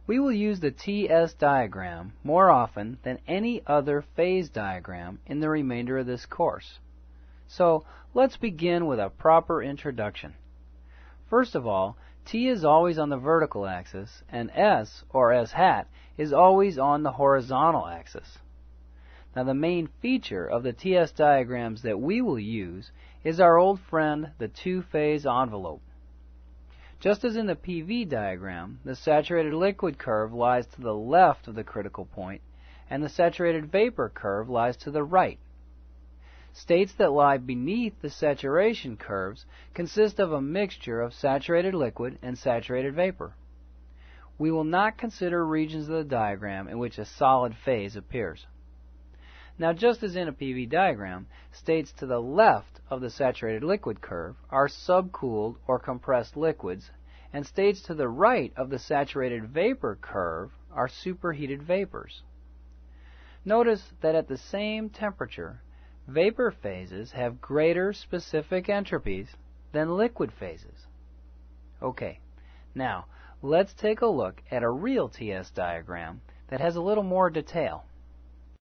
We will use the TS diagram more often than any other phase diagram in the remainder of this course. So let's begin with a proper introduction. First of all, T is always on the vertical axis, and S, or S hat, is always on the horizontal axis. Now the main feature of the TS diagrams that we will use is our old friend, the two-phase envelope. Just as in the PV diagram, the saturated liquid curve lies to the left of the critical point, and the saturated vapor curve lies to the right. States that lie beneath the saturation curves consist of a mixture of saturated liquid and saturated vapor. We will not consider regions of the diagram in which a solid phase appears. Now, just as in a PV diagram, states to the left of the saturated liquid curve are subcooled or compressed liquids, and states to the right of the saturated vapor curve are superheated vapors. Notice that at the same temperature, vapor phases have greater specific entropies than liquid phases. Okay, now let's take a look at a real TS diagram that has a little more detail.